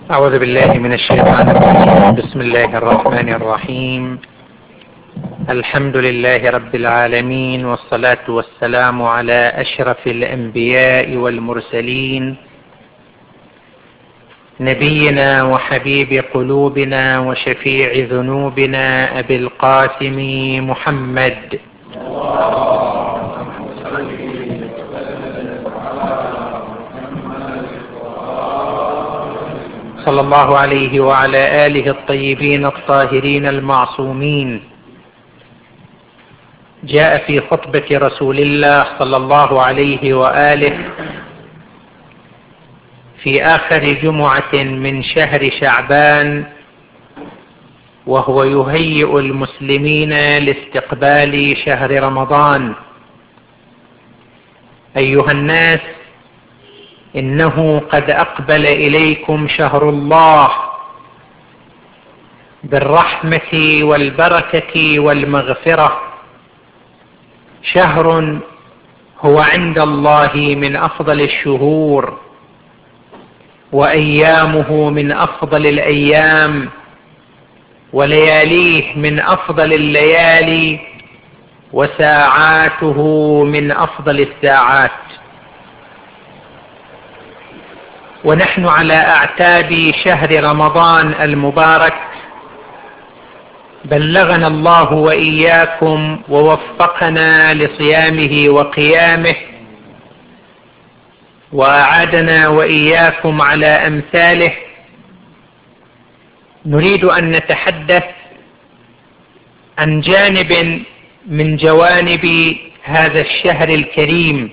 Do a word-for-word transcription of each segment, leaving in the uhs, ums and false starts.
أعوذ بالله من الشيطان الرجيم. بسم الله الرحمن الرحيم. الحمد لله رب العالمين، والصلاة والسلام على أشرف الأنبياء والمرسلين، نبينا وحبيب قلوبنا وشفيع ذنوبنا أبي القاسم محمد صلى الله عليه وعلى آله الطيبين الطاهرين المعصومين. جاء في خطبة رسول الله صلى الله عليه وآله في آخر جمعة من شهر شعبان وهو يهيئ المسلمين لاستقبال شهر رمضان: أيها الناس، إنه قد أقبل إليكم شهر الله بالرحمة والبركة والمغفرة، شهر هو عند الله من أفضل الشهور، وأيامه من أفضل الأيام، ولياليه من أفضل الليالي، وساعاته من أفضل الساعات. ونحن على أعتاب شهر رمضان المبارك، بلغنا الله وإياكم ووفقنا لصيامه وقيامه، وأعادنا وإياكم على أمثاله. نريد أن نتحدث عن جانب من جوانب هذا الشهر الكريم.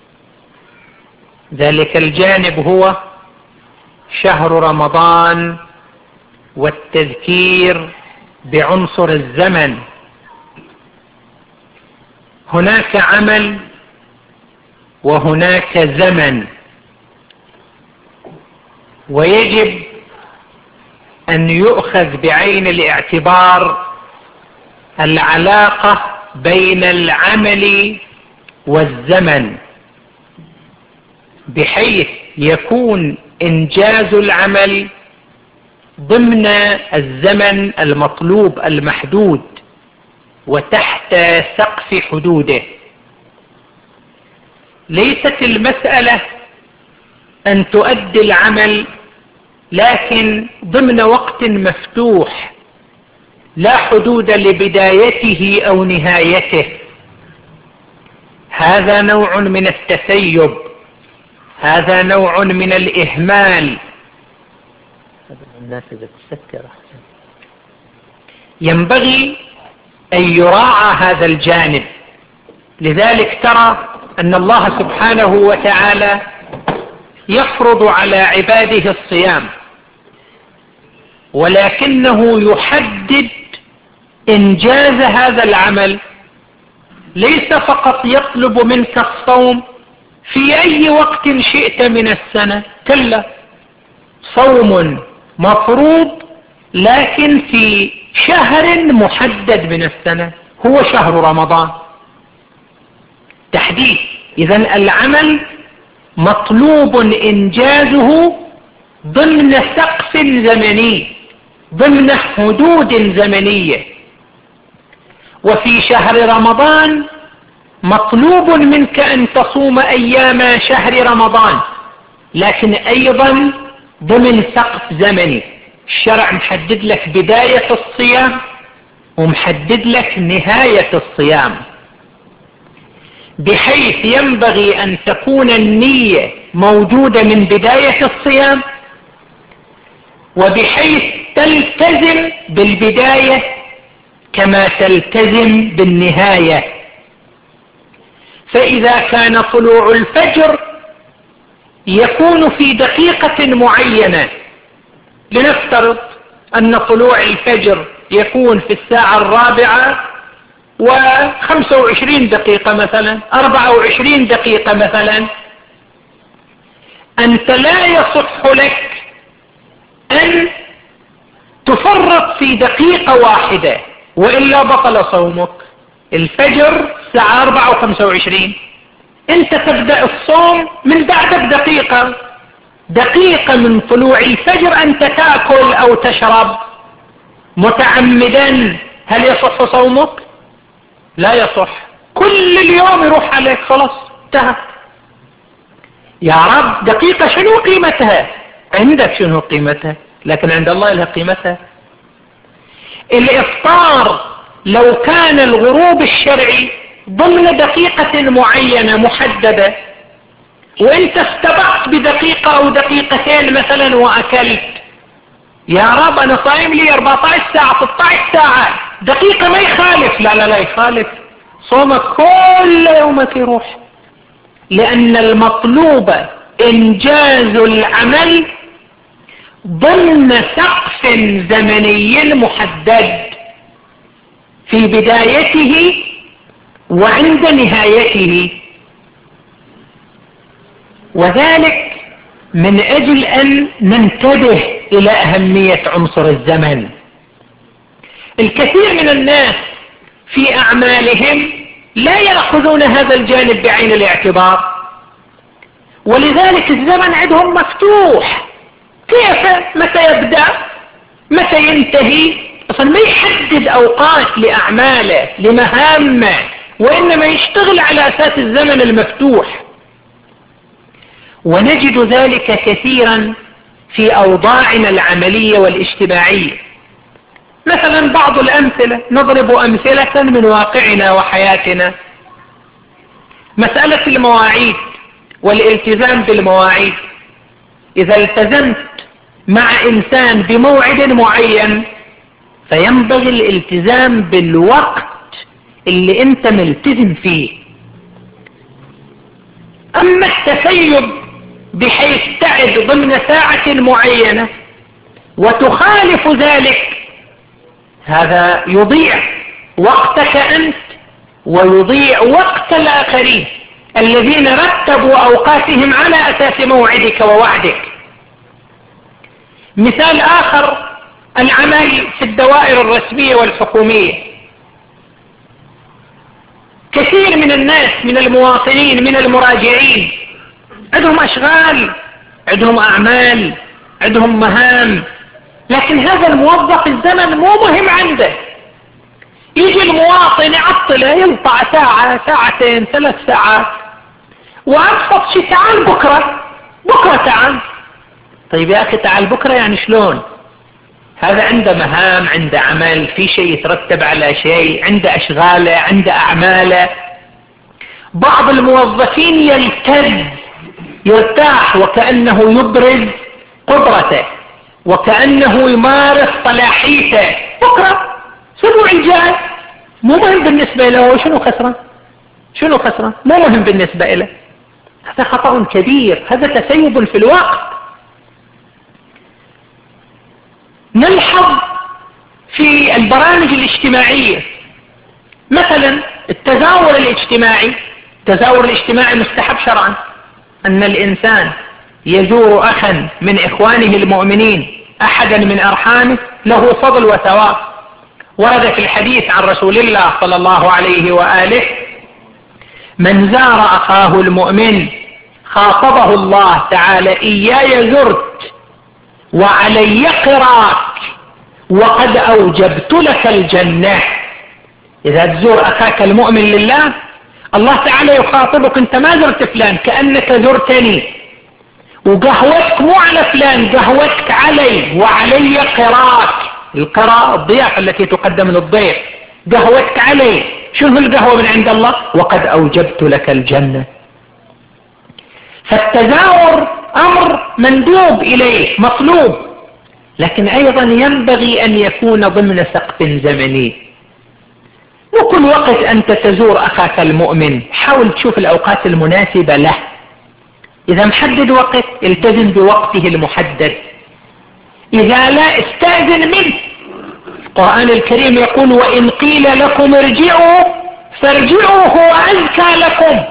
ذلك الجانب هو شهر رمضان والتذكير بعنصر الزمن. هناك عمل وهناك زمن، ويجب أن يؤخذ بعين الاعتبار العلاقة بين العمل والزمن، بحيث يكون إنجاز العمل ضمن الزمن المطلوب المحدود وتحت سقف حدوده. ليست المسألة أن تؤدي العمل لكن ضمن وقت مفتوح لا حدود لبدايته أو نهايته. هذا نوع من التسيب، هذا نوع من الإهمال. الناس إذا تسكر ينبغي أن يراعى هذا الجانب. لذلك ترى أن الله سبحانه وتعالى يفرض على عباده الصيام، ولكنه يحدد إنجاز هذا العمل. ليس فقط يطلب منك الصوم في أي وقت شئت من السنة، كلا، صوم مفروض لكن في شهر محدد من السنة هو شهر رمضان. تحديد. إذن العمل مطلوب إنجازه ضمن سقف زمني، ضمن حدود زمنية. وفي شهر رمضان مطلوب منك أن تصوم أيام شهر رمضان، لكن أيضا ضمن سقف زمني. الشرع محدد لك بداية الصيام ومحدد لك نهاية الصيام، بحيث ينبغي أن تكون النية موجودة من بداية الصيام، وبحيث تلتزم بالبداية كما تلتزم بالنهاية. فإذا كان طلوع الفجر يكون في دقيقة معينة، لنفترض أن طلوع الفجر يكون في الساعة الرابعة وخمسة وعشرين دقيقة مثلا، أربعة وعشرين دقيقة مثلا، أنت لا يصح لك أن تفرط في دقيقة واحدة وإلا بطل صومك. الفجر الساعة أربعة وخمسة وعشرين، أنت تبدأ الصوم من بعد بدقيقة، دقيقة من طلوع الفجر أنت تأكل أو تشرب متعمدا، هل يصح صومك؟ لا يصح. كل اليوم يروح عليك، خلاص انتهى. يا رب دقيقة شنو قيمتها؟ عندك شنو قيمتها، لكن عند الله لها قيمتها. الإفطار لو كان الغروب الشرعي ضمن دقيقة معينة محددة، وانت استبقت بدقيقة او دقيقتين مثلا واكلت، يا رب انا صايم لي أربعة عشر ساعة ستة عشر ساعة، دقيقة ما يخالف. لا لا لا يخالف، صومك كل يومك يروح، لان المطلوب انجاز العمل ضمن سقف زمني محدد في بدايته وعند نهايته، وذلك من أجل أن ننتبه إلى أهمية عنصر الزمن. الكثير من الناس في أعمالهم لا يأخذون هذا الجانب بعين الاعتبار، ولذلك الزمن عندهم مفتوح، كيف متى يبدأ متى ينتهي، أصلا ما يحدد أوقات لأعماله لمهامه، وإنما يشتغل على أساس الزمن المفتوح. ونجد ذلك كثيرا في أوضاعنا العملية والاجتماعية. مثلا بعض الأمثلة، نضرب أمثلة من واقعنا وحياتنا. مسألة المواعيد والالتزام بالمواعيد، إذا التزمت مع إنسان بموعد معين فينبغي الالتزام بالوقت اللي انت ملتزم فيه. أما التسيب بحيث تعد ضمن ساعة معينة وتخالف ذلك، هذا يضيع وقتك أنت ويضيع وقت الآخرين الذين رتبوا أوقاتهم على أساس موعدك ووعدك. مثال آخر، العمل في الدوائر الرسمية والحكومية. كثير من الناس من المواطنين من المراجعين عندهم أشغال، عندهم أعمال، عندهم مهام، لكن هذا الموظف الزمن مو مهم عنده. يجي المواطن يعطله، ينطع ساعة ساعتين ثلاث ساعات، وأبسط شيء تعال بكرة، بكرة تعال. طيب يا أخي تعال بكرة يعني شلون؟ هذا عنده مهام، عنده عمل، في شيء يترتب على شيء، عنده أشغاله، عنده أعماله. بعض الموظفين يلتز يرتاح وكأنه يبرز قدرته وكأنه يمارس صلاحيته، بكرة اسبوع الجاي مو مهم بالنسبة له، شنو خسران شنو خسران مو مهم بالنسبة له. هذا خطأ كبير، هذا تسيب في الوقت. نلحظ في البرامج الاجتماعية مثلا التزاور الاجتماعي. التزاور الاجتماعي مستحب شرعا، أن الإنسان يزور أخا من إخوانه المؤمنين، أحدا من أرحامه، له فضل وثواب. ورد في الحديث عن رسول الله صلى الله عليه وآله: من زار أخاه المؤمن خاطبه الله تعالى: إياي زرت وعلي قراك وقد أوجبت لك الجنة. إذا تزور أخاك المؤمن لله، الله تعالى يخاطبك: أنت ما زرت فلان، كأنك زرتني، وقهوتك مو على فلان، قهوتك علي وعلي قراك. القراء الضيافة التي تقدم للضيف، قهوتك علي. شنو القهوة من عند الله؟ وقد أوجبت لك الجنة. فالتزاور أمر مندوب إليه مطلوب، لكن أيضا ينبغي أن يكون ضمن سقف زمني. وكل وقت أنت تزور أخاك المؤمن حاول تشوف الأوقات المناسبة له. إذا محدد وقت التزم بوقته المحدد، إذا لا استأذن منه. القرآن الكريم يقول: وإن قيل لكم ارجعوا فارجعوا هو أزكى لكم.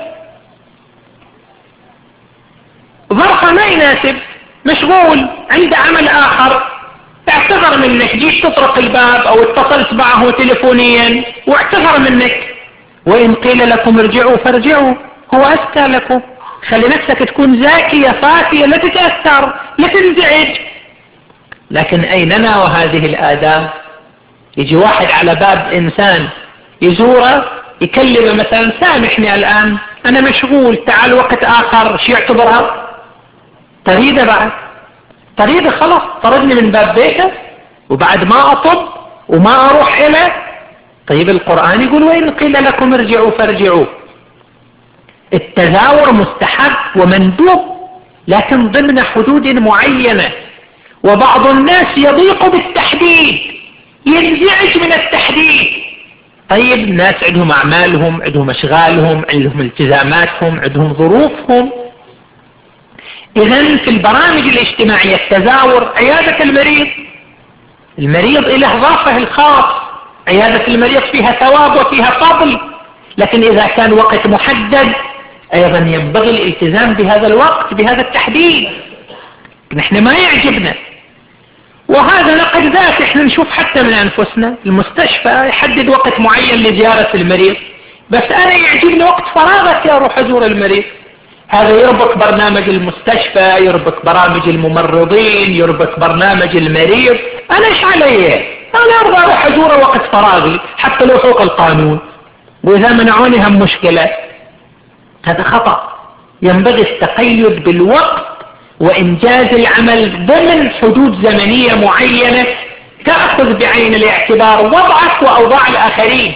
ظرف ما يناسب، مشغول، عنده عمل آخر، اعتذر منك، جيت تطرق الباب أو اتصلت معه تلفونيا واعتذر منك. وإن قيل لكم ارجعوا فارجعوا هو أزكى لكم. خلي نفسك تكون ذكية صافية، لا تتأثر، لا تنزعج. لكن أيننا وهذه الآداب؟ يجي واحد على باب إنسان يزوره يكلمه مثلا: سامحني الآن أنا مشغول، تعال وقت آخر. شو يعتبرها؟ تريده بعد تريده خلاص، طردني من باب بيته وبعد ما أطب وما أروح إليه. طيب القرآن يقول: وإن قيل لكم ارجعوا فارجعوا. التزاور مستحب ومندوب لكن ضمن حدود معينة. وبعض الناس يضيق بالتحديد، ينزعج من التحديد. طيب الناس عندهم أعمالهم، عندهم أشغالهم، عندهم التزاماتهم، عندهم ظروفهم. إذن في البرامج الاجتماعية التزاور، عيادة المريض، المريض إله ظرفه الخاص، عيادة المريض فيها ثواب وفيها فضل. لكن إذا كان وقت محدد أيضا ينبغي الالتزام بهذا الوقت، بهذا التحديد. نحن ما يعجبنا، وهذا لقد ذات احنا نشوف حتى من أنفسنا. المستشفى يحدد وقت معين لزيارة المريض، بس أنا يعجبني وقت فراغك يا أروح أزور المريض. هذا يربط برنامج المستشفى، يربط برامج الممرضين، يربط برنامج المريض. أنا إيش علي؟ أنا أرضى أروح أزوره وقت فراغي حتى لو فوق القانون، وإذا منعوني هم مشكلة. هذا خطأ. ينبغي التقيد بالوقت وإنجاز العمل ضمن حدود زمنية معينة تأخذ بعين الاعتبار وضعك وأوضاع الآخرين.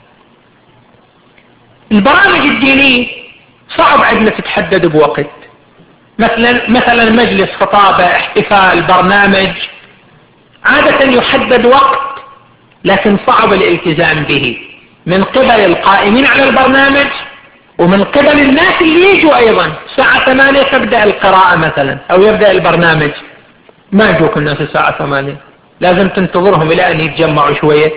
البرامج الدينية صعب عندنا تتحدد بوقت. مثلا مثلا مجلس خطابة، احتفال، برنامج، عادة يحدد وقت لكن صعب الالتزام به من قبل القائمين على البرنامج ومن قبل الناس اللي يجوا. أيضا الساعة ثمانية تبدأ القراءة مثلا أو يبدأ البرنامج، ما يجوك الناس الساعة ثمانية، لازم تنتظرهم إلى أن يتجمعوا شوية.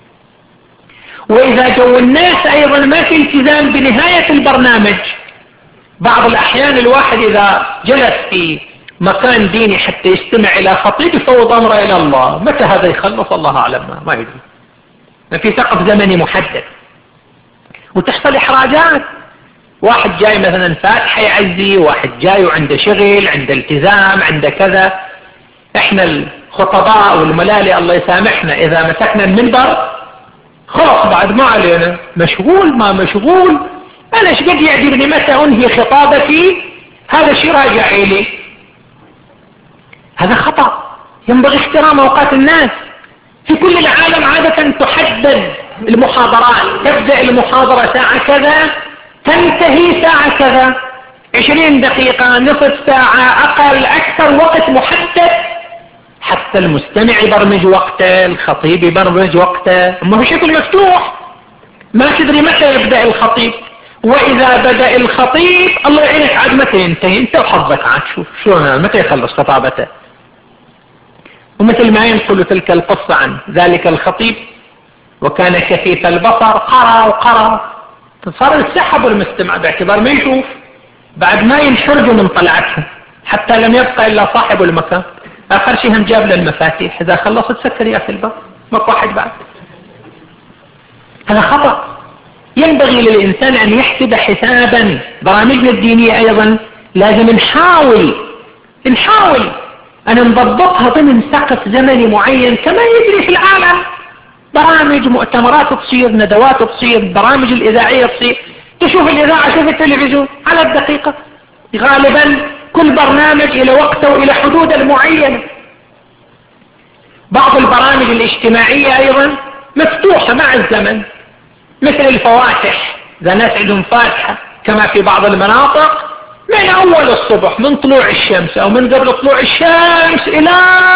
وإذا جو الناس أيضا ما في التزام بنهاية البرنامج. بعض الأحيان الواحد إذا جلس في مكان ديني حتى يستمع إلى خطيب يفوض أمره إلى الله، متى هذا يخلص الله أعلم، ما, ما يدري، ما في سقف زمني محدد. وتحصل إحراجات، واحد جاي مثلا فاتحة يعزي، واحد جاي وعنده شغل، عنده التزام، عنده كذا. احنا الخطباء والملالي الله يسامحنا إذا مسكنا المنبر خلاص بعد ما علينا، مشغول ما مشغول، أنا ايش قد يعجبني متى أنهي خطابتي، هذا الشيء راجع إلي. هذا خطأ. ينبغي احترام أوقات الناس. في كل العالم عادة تحدد المحاضرات، تبدأ المحاضرة ساعة كذا تنتهي ساعة كذا، عشرين دقيقة، نصف ساعة، أقل أكثر، وقت محدد. حتى المستمع يبرمج وقته، الخطيب يبرمج وقته، ما هو شكل مفتوح، ما تدري متى يبدأ الخطيب. وإذا بدأ الخطيب الله يعينك عاد متى ينتهي، انت وحظك عاد شوف شلون متى يخلص خطابته. ومثل ما ينقل تلك القصة عن ذلك الخطيب، وكان كثيف البصر، قرأ وقرأ، صار السحب المستمع باعتبار ما يشوف، بعد ما ينحرجوا من طلعتهم حتى لم يبقى إلا صاحب المكان. آخر شيء هم جاب له المفاتيح، إذا خلصت سكر يا أخي الباب، ماكو واحد بعد. هذا خطأ. ينبغي للإنسان أن يحسب حسابا. برامجنا الدينية أيضا لازم نحاول نحاول أن نضبطها ضمن سقف زمني معين كما يجري في العالم. برامج مؤتمرات تصير، ندوات تصير، برامج الإذاعية تصير، تشوف الإذاعة شوف التلفزيون على الدقيقة. غالبا كل برنامج إلى وقته وإلى حدود المعينة. بعض البرامج الاجتماعية أيضا مفتوحة مع الزمن، مثل الفواتح، إذا ناس عندهم فاتحة كما في بعض المناطق من أول الصبح من طلوع الشمس أو من قبل طلوع الشمس إلى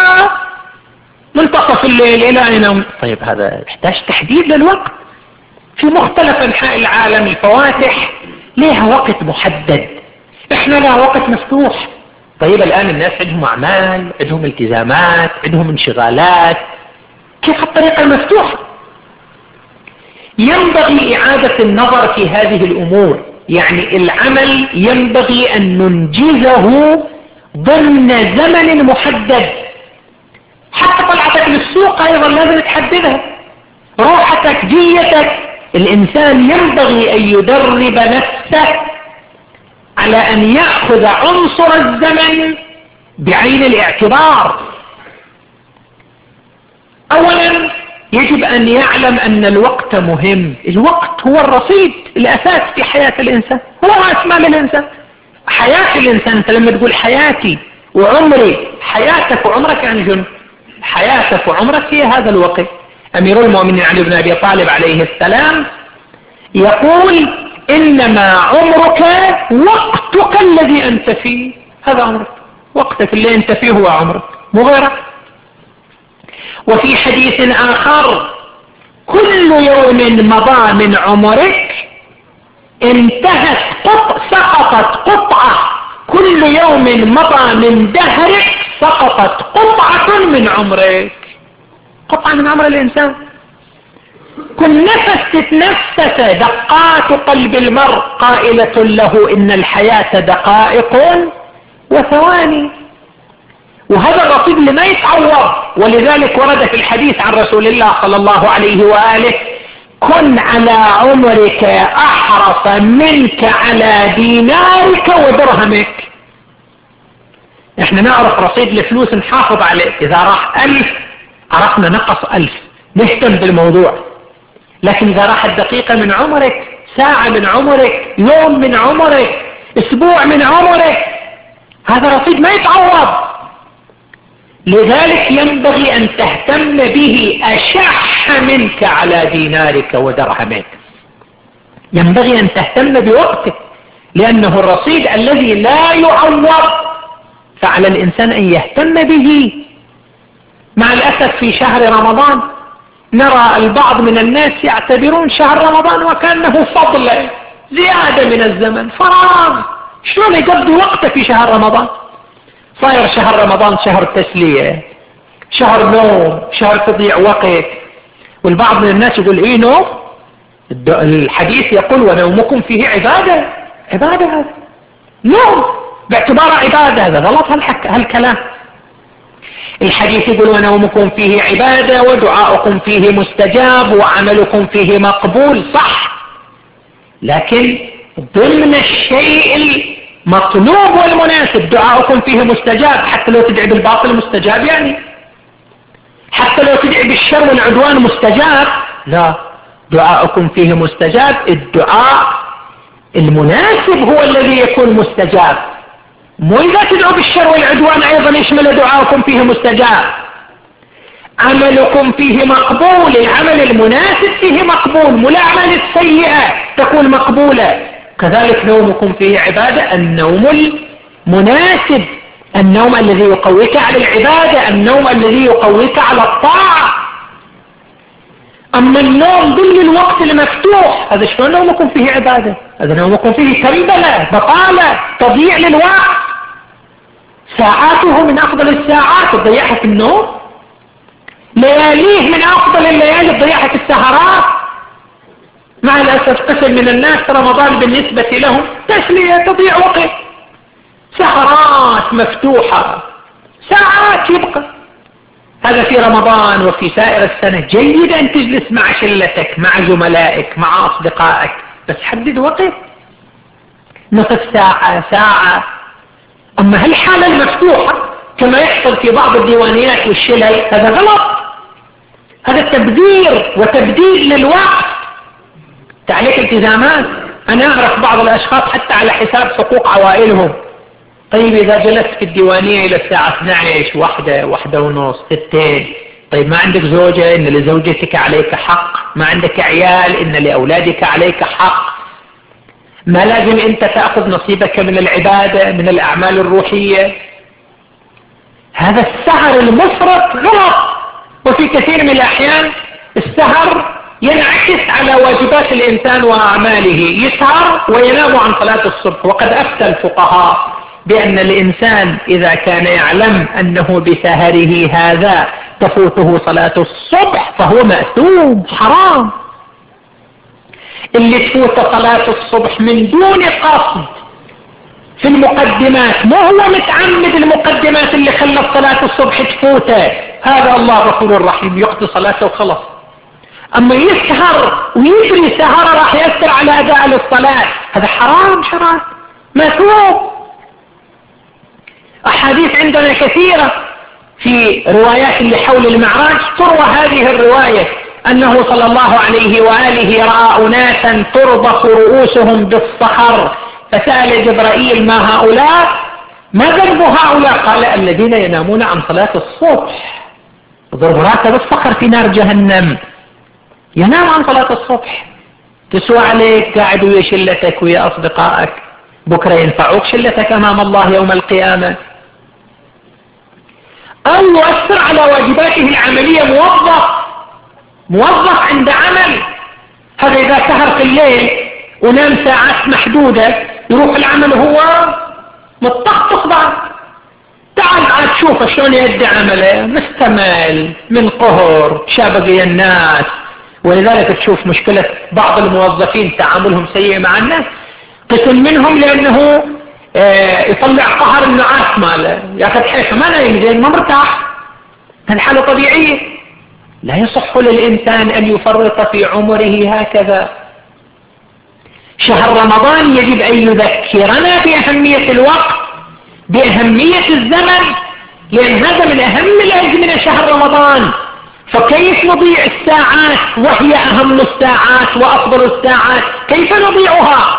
منتصف الليل إلى ينام. طيب هذا يحتاج تحديد للوقت. في مختلف أنحاء العالم الفواتح لها وقت محدد، إحنا لها وقت مفتوح. طيب الآن الناس عندهم أعمال، عندهم التزامات، عندهم انشغالات، كيف الطريقة المفتوحة؟ ينبغي إعادة النظر في هذه الأمور. يعني العمل ينبغي أن ننجزه ضمن زمن محدد. حتى طلعتك للسوق أيضا لازم تحددها، روحتك، جيتك. الإنسان ينبغي أن يدرب نفسه على أن يأخذ عنصر الزمن بعين الاعتبار. أولا يجب أن يعلم أن الوقت مهم. الوقت هو الرصيد الأساس في حياة الإنسان، هو رأس مال الإنسان. حياة الإنسان، أنت لما تقول حياتي وعمري، حياتك وعمرك يعني جن حياتك وعمرك هي هذا الوقت. أمير المؤمنين علي بن أبي طالب عليه السلام يقول إنما عمرك وقتك الذي أنت فيه، هذا عمرك، وقتك اللي أنت فيه هو عمرك مو غيرك. وفي حديث آخر كل يوم مضى من عمرك انتهت قطع سقطت قطعة، كل يوم مضى من دهرك سقطت قطعة من عمرك، قطعة من عمر الإنسان. كل نفس تتنفس دقات قلب المرء قائلة له إن الحياة دقائق وثواني، وهذا الرصيد اللي ما يتعوض. ولذلك ورد في الحديث عن رسول الله صلى الله عليه وآله كن على عمرك أحرص منك على دينارك ودرهمك. احنا نعرف رصيد الفلوس نحافظ عليه، إذا راح ألف عرفنا نقص ألف نهتم بالموضوع، لكن إذا راحت دقيقة من عمرك، ساعة من عمرك، يوم من عمرك، أسبوع من عمرك، هذا رصيد ما يتعوض. لذلك ينبغي أن تهتم به أشح منك على دينارك ودرهمك. ينبغي أن تهتم بوقتك لأنه الرصيد الذي لا يعوض، فعلى الإنسان أن يهتم به. مع الأسف في شهر رمضان نرى البعض من الناس يعتبرون شهر رمضان وكأنه فضل زيادة من الزمن، فراغ، شلون يقضي وقته في شهر رمضان؟ صاير شهر رمضان شهر تسلية، شهر نوم، شهر تضيع وقت. والبعض من الناس يقول ايه نوم؟ الحديث يقول ونومكم فيه عبادة. عبادة هذا نوم باعتبار عبادة، هذا غلط هالكلام. الحديث يقول ونومكم فيه عبادة ودعاؤكم فيه مستجاب وعملكم فيه مقبول، صح، لكن ضمن الشيء المطلوب والمناسب. دعاؤكم فيه مستجاب، حتى لو تدعي بالباطل مستجاب، يعني حتى لو تدعي بالشر والعدوان مستجاب، لا، دعاؤكم فيه مستجاب. الدعاء المناسب هو الذي يكون مستجاب، مو إذا تدعوا بالشر والعدوان أيضا يشمل دعاؤكم فيه مستجاب. عملكم فيه مقبول، العمل المناسب فيه مقبول، مو الأعمال السيئة تكون مقبولة. كذلك نومكم فيه عبادة، النوم المناسب، النوم الذي يقويك على العبادة، النوم الذي يقويك على الطاعة. أما النوم ضمن الوقت المفتوح، هذا شلون نومكم فيه عبادة؟ هذا نومكم فيه تنبلة، بطالة، تضييع للوقت. ساعاته من أفضل الساعات تضيعها في النوم، لياليه من أفضل الليالي تضيعها في السهرات. مع الأسف قسم من الناس رمضان بالنسبة لهم تسلية، تضيع وقت، سهرات مفتوحة، ساعات يبقى. هذا في رمضان وفي سائر السنة. جيد أن تجلس مع شلتك، مع زملائك، مع أصدقائك، بس حدد وقت، نصف ساعة، ساعة. أما هالحالة المفتوحة كما يحصل في بعض الديوانيات والشلل، هذا غلط، هذا تبذير وتبديل للوقت. عليك التزامات. أنا أعرف بعض الأشخاص حتى على حساب حقوق عوائلهم. طيب إذا جلست في الديوانية إلى الساعة اثنتي عشرة، واحدة، واحدة ونص، ستين، طيب ما عندك زوجة؟ إن لزوجتك عليك حق. ما عندك عيال؟ إن لأولادك عليك حق. ما لازم أنت تأخذ نصيبك من العبادة، من الأعمال الروحية؟ هذا السهر المفرط غلط. وفي كثير من الأحيان السهر ينعكس على واجبات الإنسان وأعماله، يسهر وينام عن صلاة الصبح. وقد أفتى الفقهاء بأن الإنسان إذا كان يعلم أنه بسهره هذا تفوته صلاة الصبح فهو مأثوم، حرام. اللي تفوت صلاة الصبح من دون قصد في المقدمات، مو هو متعمد المقدمات اللي خلت صلاة الصبح تفوته، هذا الله غفور رحيم يقضي صلاته وخلص. أما يسهر ويدري سهر راح يأثر على أداء الصلاة، هذا حرام شرعا. مثوب. أحاديث عندنا كثيرة في روايات اللي حول المعراج تروى هذه الرواية أنه صلى الله عليه وآله رأى أناسا تربط رؤوسهم بالصخر، فسأل جبرائيل ما هؤلاء؟ ما ذنب هؤلاء؟ قال الذين ينامون عن صلاة الصبح. ضرب راسه بالصخر في نار جهنم، ينام عن صلاة الصبح. تسوى عليك قاعد ويا شلتك ويا أصدقائك، بكرة ينفعوك شلتك أمام الله يوم القيامة. أو يؤثر على واجباته العملية، موظف موظف عند عمل، هذا إذا سهر في الليل ونام ساعات محدودة يروح العمل هو متطقطق بعد. تعال عاد شوف شلون يؤدي عمله، مستمل من قهر شابقي الناس. ولذلك تشوف مشكلة بعض الموظفين تعاملهم سيء مع الناس، قسم منهم لأنه يطلع قهر النعاس ماله، ياخذ حيث ما نايم زين ما مرتاح، هذه حالة طبيعية. لا يصح للإنسان أن يفرط في عمره هكذا. شهر رمضان يجب أن يذكرنا بأهمية الوقت، بأهمية الزمن، لأن هذا من أهم الأزمنة شهر رمضان. فكيف نضيع الساعات وهي أهم الساعات وأفضل الساعات؟ كيف نضيعها؟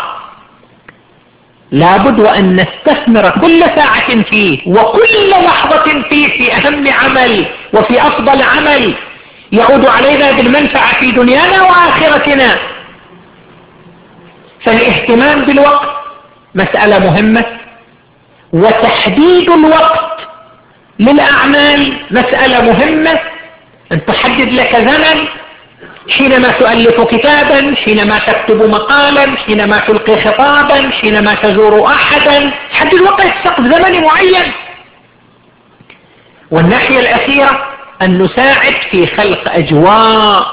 لابد وأن نستثمر كل ساعة فيه وكل لحظة فيه في أهم عمل وفي أفضل عمل يعود علينا بالمنفعة في دنيانا وآخرتنا. فالاهتمام بالوقت مسألة مهمة، وتحديد الوقت للأعمال مسألة مهمة. أن تحدد لك زمن حينما تؤلف كتابا، حينما تكتب مقالا، حينما تلقي خطابا، حينما تزور أحدا، حدد وقت سقف زمني معين. والناحية الأخيرة أن نساعد في خلق أجواء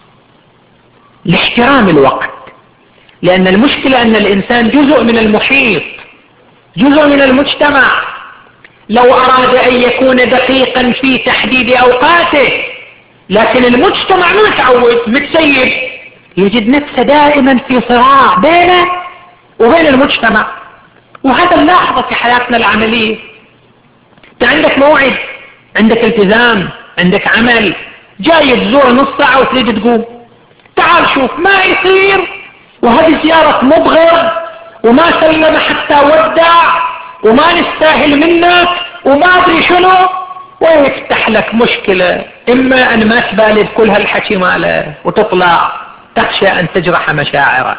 لاحترام الوقت، لأن المشكلة أن الإنسان جزء من المحيط، جزء من المجتمع. لو أراد أن يكون دقيقا في تحديد أوقاته، لكن المجتمع ما متعود متسيب، يجد نفسه دائما في صراع بينه وبين المجتمع. وهذا نلاحظه في حياتنا العملية. انت عندك موعد، عندك التزام، عندك عمل، جاي تزور نص ساعة وتريد تقوم. تعال شوف ما يصير، وهذه زيارة مبغض وما سلم حتى ودع وما نستاهل منك وما ادري شنو، ويفتح لك مشكلة. اما ان ما تبالي بكل هالحكي ماله وتطلع تخشى ان تجرح مشاعره،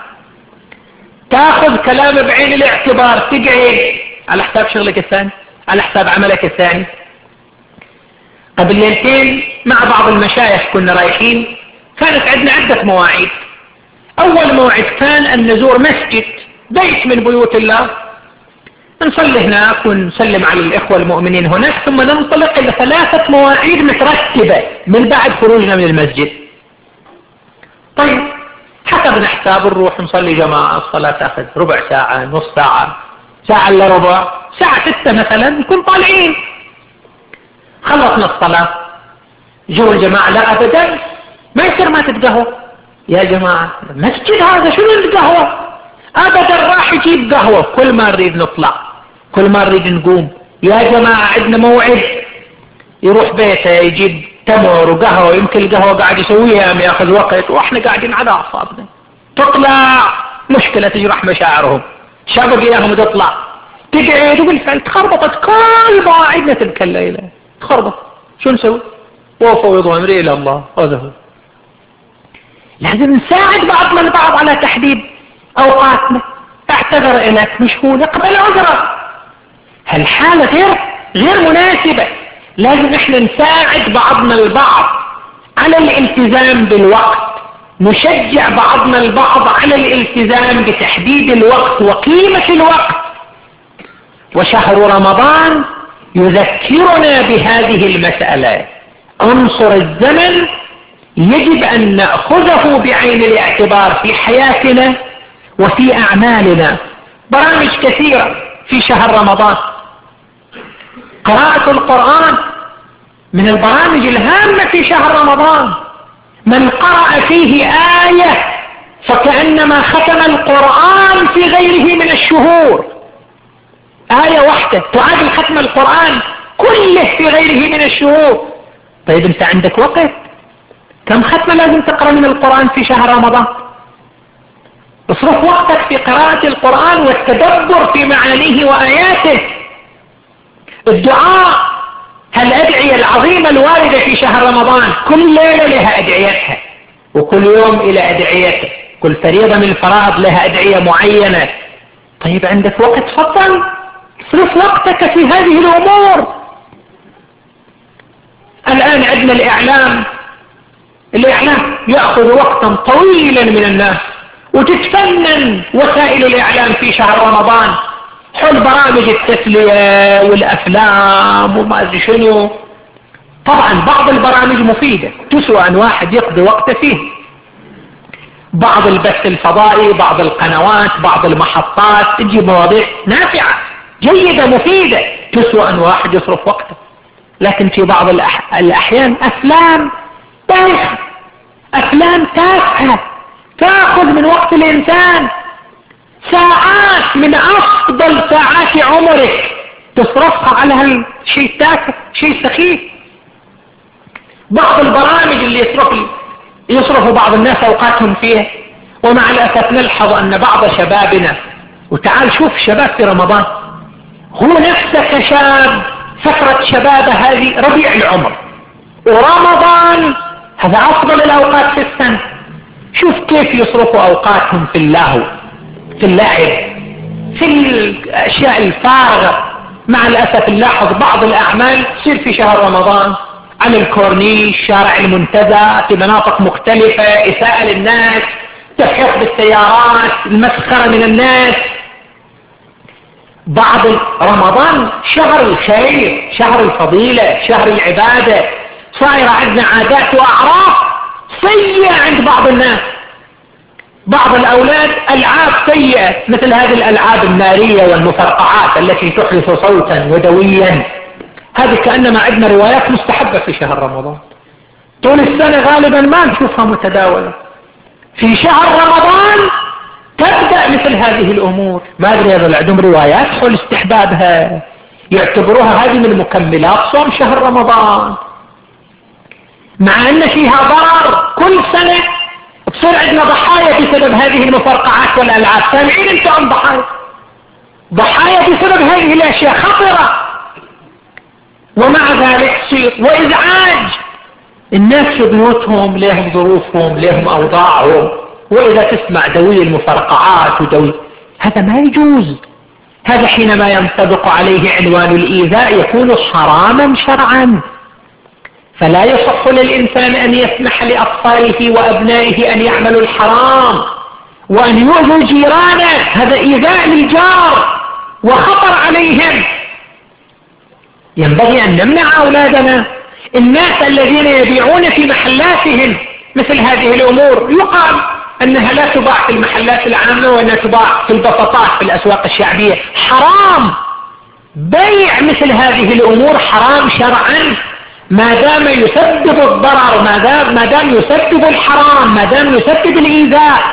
تاخذ كلام بعين الاعتبار، تقعد على حساب شغلك الثاني، على حساب عملك الثاني. قبل ليلتين مع بعض المشايخ كنا رايحين، كانت عندنا عدة مواعيد. اول موعد كان ان نزور مسجد بيت من بيوت الله، نصلي هناك ونسلم على الإخوة المؤمنين هناك، ثم ننطلق إلى ثلاثة مواعيد مترتبة من بعد خروجنا من المسجد. طيب حسبنا حساب نروح نصلي جماعة، الصلاة تأخذ ربع ساعة، نص ساعة، ساعة إلا ربع، ساعة ستة مثلا نكون طالعين. خلصنا الصلاة، جو الجماعة لا أبدا ما يصير ما تتقهوى يا جماعة، مسجد هذا شنو القهوة؟ أبدا راح يجيب قهوة. كل ما نريد نطلع، كل ما نريد نقوم، يا جماعة عندنا موعد، يروح بيته يجيب تمر وقهوة، يمكن القهوة قاعد يسويها ياخذ وقت واحنا قاعدين على أعصابنا. تطلع مشكلة تجرح مشاعرهم، شابق إياهم وتطلع تقعد وبالفعل تخربطت كل مواعيدنا تلك الليلة، تخربط. شو نسوي؟ وفوض أمري إلى الله، هذا هو. لازم نساعد بعضنا البعض على تحديد أوقاتنا. اعتذر إليك مشغول، اقبل عذرك. هالحالة غير غير مناسبة. لازم احنا نساعد بعضنا البعض على الالتزام بالوقت، نشجع بعضنا البعض على الالتزام بتحديد الوقت وقيمة الوقت. وشهر رمضان يذكرنا بهذه المسألة. عنصر الزمن يجب أن نأخذه بعين الاعتبار في حياتنا وفي أعمالنا. برامج كثيرة في شهر رمضان. قراءة القرآن من البرامج الهامة في شهر رمضان. من قرأ فيه آية فكأنما ختم القرآن في غيره من الشهور. آية واحدة تعادل ختم القرآن كله في غيره من الشهور. طيب انت عندك وقت؟ كم ختمة لازم تقرأ من القرآن في شهر رمضان؟ اصرف وقتك في قراءة القرآن والتدبر في معانيه وآياته. الدعاء، هالأدعية العظيمة الواردة في شهر رمضان كل ليلة لها أدعيتها، وكل يوم إلى أدعيته، كل فريضة من الفرائض لها أدعية معينة. طيب عندك وقت؟ فضل اصرف وقتك في هذه الأمور. الآن عندنا الإعلام، الإعلام يأخذ وقتا طويلا من الناس، وتتفنن وسائل الإعلام في شهر رمضان حول برامج التسلية والأفلام وما أدري شنو. طبعا بعض البرامج مفيدة تسوى أن واحد يقضي وقته فيه، بعض البث الفضائي، بعض القنوات، بعض المحطات تجي مواضيع نافعة جيدة مفيدة تسوى أن واحد يصرف وقته. لكن في بعض الأح... الأحيان أفلام بايخة، أفلام تافهة تأخذ من وقت الإنسان ساعات من أفضل ساعات عمرك تصرفها على هالشيء التافه، شيء سخيف. بعض البرامج اللي يصرف يصرف بعض الناس أوقاتهم فيها، ومع الأسف نلحظ أن بعض شبابنا، وتعال شوف شباب في رمضان، هو نفسه كشاب فترة شبابه هذه ربيع العمر، ورمضان هذا أفضل الأوقات في السنة. شوف كيف يصرفوا أوقاتهم في اللهو، في اللعب، في الأشياء الفارغة. مع الأسف نلاحظ بعض الأعمال تصير في شهر رمضان على الكورنيش، شارع المنتزه، في مناطق مختلفة، إساءة للناس، تفحيط بالسيارات، المسخرة من الناس. بعض رمضان شهر الخير، شهر الفضيلة، شهر العبادة، صايرة عندنا عادات وأعراف سيئة عند بعض الناس. بعض الأولاد ألعاب سيئة مثل هذه الألعاب النارية والمفرقعات التي تحدث صوتا ودويا، هذه كأنما عندنا روايات مستحبة في شهر رمضان. طول السنة غالبا ما نشوفها متداولة، في شهر رمضان تبدأ مثل هذه الأمور. ما أدري هذا عندهم روايات حول استحبابها، يعتبروها هذه من مكملات صوم شهر رمضان، مع أن فيها ضرر. كل سنة تصير عندنا ضحايا بسبب هذه المفرقعات والألعاب. سامعين انتم عن ضحايا ضحايا بسبب هذه الأشياء خطرة، ومع ذلك تصير وإزعاج الناس في بيوتهم، لهم ظروفهم، لهم أوضاعهم، وإذا تسمع دوي المفرقعات ودوي هذا ما يجوز. هذا حينما ينطبق عليه عنوان الإيذاء يكون حراما شرعا. فلا يصح للإنسان أن يسمح لأطفاله وأبنائه أن يعملوا الحرام وأن يؤذوا جيرانه، هذا إيذاء للجار وخطر عليهم. ينبغي أن نمنع أولادنا. الناس الذين يبيعون في محلاتهم مثل هذه الأمور يقال أنها لا تباع في المحلات العامة وأنها تباع في البساطات في الأسواق الشعبية، حرام. بيع مثل هذه الأمور حرام شرعا ما دام يسبب الضرر، ما دام, ما دام يسبب الحرام، ما دام يسبب الإيذاء.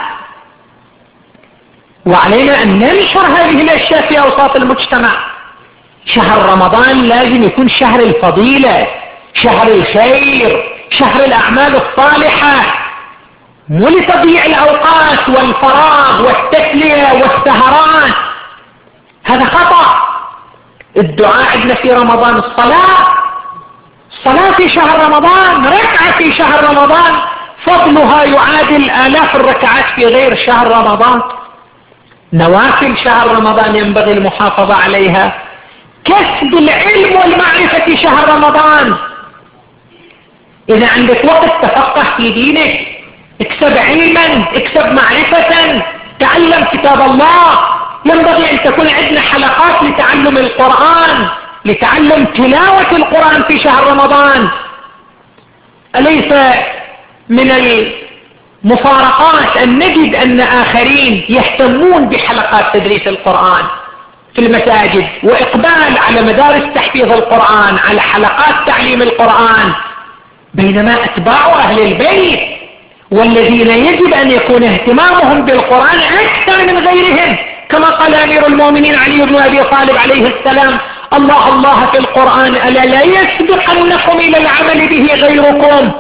وعلينا أن ننشر هذه الأشياء في أوساط المجتمع. شهر رمضان لازم يكون شهر الفضيلة، شهر الخير، شهر الأعمال الصالحة، مو لتضييع الأوقات والفراغ والتسلية والسهرات. هذا خطأ. الدعاء عندنا في رمضان، الصلاة الصلاة في شهر رمضان، ركعة في شهر رمضان فضلها يعادل آلاف الركعات في غير شهر رمضان. نوافل شهر رمضان ينبغي المحافظة عليها. كسب العلم والمعرفة في شهر رمضان. إذا عندك وقت تفقه في دينك، اكسب علما، اكسب معرفة، تعلم كتاب الله. ينبغي أن تكون عندنا حلقات لتعلم القرآن، لتعلم تلاوة القرآن في شهر رمضان. أليس من المفارقات أن نجد أن آخرين يهتمون بحلقات تدريس القرآن في المساجد وإقبال على مدارس تحفيظ القرآن، على حلقات تعليم القرآن، بينما أتباع أهل البيت والذين يجب أن يكون اهتمامهم بالقرآن أكثر من غيرهم كما قال أمير المؤمنين علي بن أبي طالب عليه السلام: الله الله في القرآن ألا لا يسبقنكم إلى العمل به غيركم.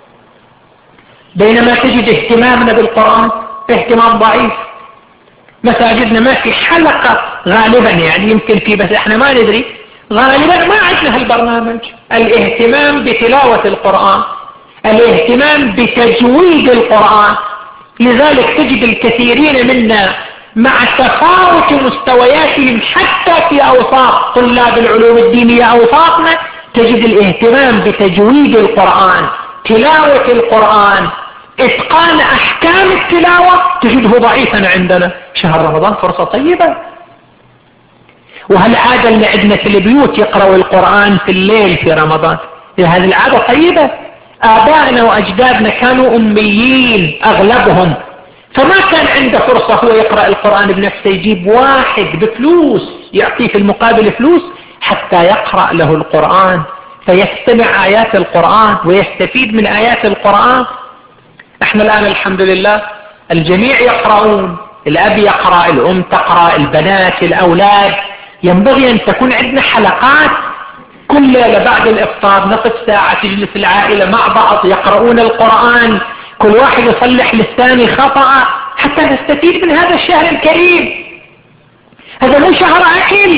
بينما تجد اهتمامنا بالقرآن اهتمام ضعيف. مساجدنا ما في حلقة غالبا، يعني يمكن في، بس احنا ما ندري، غالبا ما عندنا هالبرنامج. الاهتمام بتلاوة القرآن، الاهتمام بتجويد القرآن. لذلك تجد الكثيرين منا مع تفاوت مستوياتهم حتى في أوساط طلاب العلوم الدينية أوساطنا، تجد الاهتمام بتجويد القرآن، تلاوة القرآن، إتقان أحكام التلاوة تجده ضعيفا عندنا. شهر رمضان فرصة طيبة. وهالعادة اللي عندنا في البيوت يقرأوا القرآن في الليل في رمضان، هذه العادة طيبة. آبائنا وأجدادنا كانوا أميين أغلبهم، فما كان عنده فرصة هو يقرأ القرآن بنفسه، يجيب واحد بفلوس يعطيه في المقابل فلوس حتى يقرأ له القرآن، فيستمع آيات القرآن ويستفيد من آيات القرآن. احنا الآن الحمد لله الجميع يقرؤون، الأب يقرأ، الأم تقرأ، البنات، الأولاد. ينبغي أن تكون عندنا حلقات كل ليلة بعد الإفطار، نصف ساعة تجلس العائلة مع بعض يقرؤون القرآن، كل واحد يصلح للثاني خطأ حتى نستفيد من هذا الشهر الكريم. هذا مو شهر أكل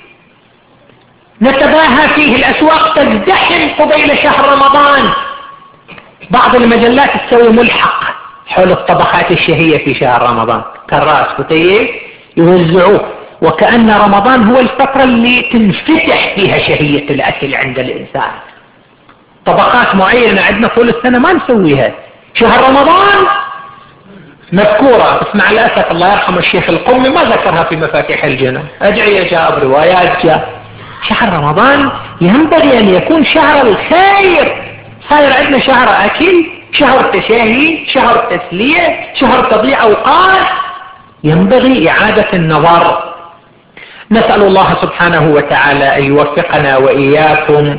نتباهى فيه، الأسواق تزدحم قبيل شهر رمضان. بعض المجلات تسوي ملحق حول الطبخات الشهية في شهر رمضان، كراس كتيب يوزعوه، وكأن رمضان هو الفترة اللي تنفتح فيها شهية الأكل عند الإنسان. طبقات معينة عندنا طول السنة ما نسويها، شهر رمضان مذكورة، بس مع الأسف الله يرحم الشيخ القمي ما ذكرها في مفاتيح الجنة. أدعية جاء، بروايات جاء. شهر رمضان ينبغي أن يكون شهر الخير. صاير عندنا شهر أكل، شهر تشاهي، شهر تسلية، شهر تضيع أوقات. ينبغي إعادة النظر. نسأل الله سبحانه وتعالى أن يوفقنا وإياكم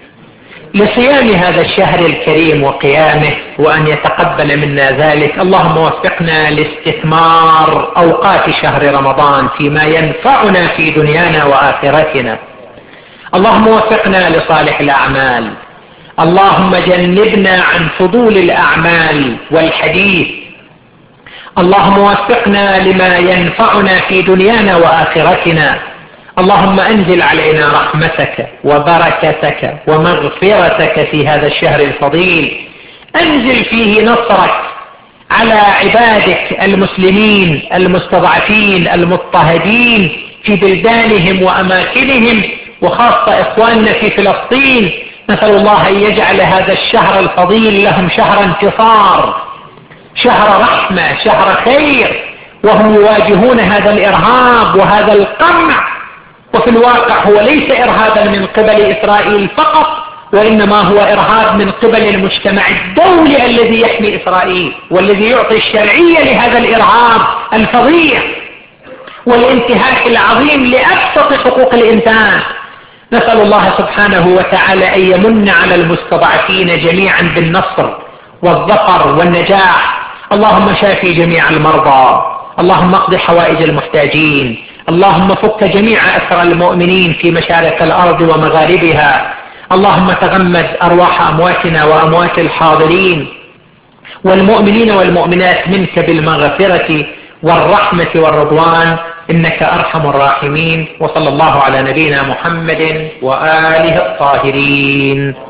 لصيام هذا الشهر الكريم وقيامه، وأن يتقبل منا ذلك. اللهم وفقنا لاستثمار أوقات شهر رمضان فيما ينفعنا في دنيانا وآخرتنا. اللهم وفقنا لصالح الأعمال. اللهم جنبنا عن فضول الأعمال والحديث. اللهم وفقنا لما ينفعنا في دنيانا وآخرتنا. اللهم أنزل علينا رحمتك وبركتك ومغفرتك في هذا الشهر الفضيل. أنزل فيه نصرك على عبادك المسلمين المستضعفين المضطهدين في بلدانهم وأماكنهم، وخاصة إخواننا في فلسطين. نسأل الله أن يجعل هذا الشهر الفضيل لهم شهر انتصار، شهر رحمة، شهر خير، وهم يواجهون هذا الإرهاب وهذا القمع. وفي الواقع هو ليس إرهابا من قبل إسرائيل فقط، وإنما هو إرهاب من قبل المجتمع الدولي الذي يحمي إسرائيل، والذي يعطي الشرعية لهذا الإرهاب الفظيع والانتهاك العظيم لأبسط حقوق الإنسان. نسأل الله سبحانه وتعالى أن يمن على المستضعفين جميعا بالنصر والظفر والنجاح. اللهم شافي جميع المرضى، اللهم اقض حوائج المحتاجين، اللهم فك جميع أسرى المؤمنين في مشارق الأرض ومغاربها. اللهم تغمد أرواح أمواتنا وأموات الحاضرين والمؤمنين والمؤمنات منك بالمغفرة والرحمة والرضوان، إنك أرحم الراحمين. وصلى الله على نبينا محمد وآله الطاهرين.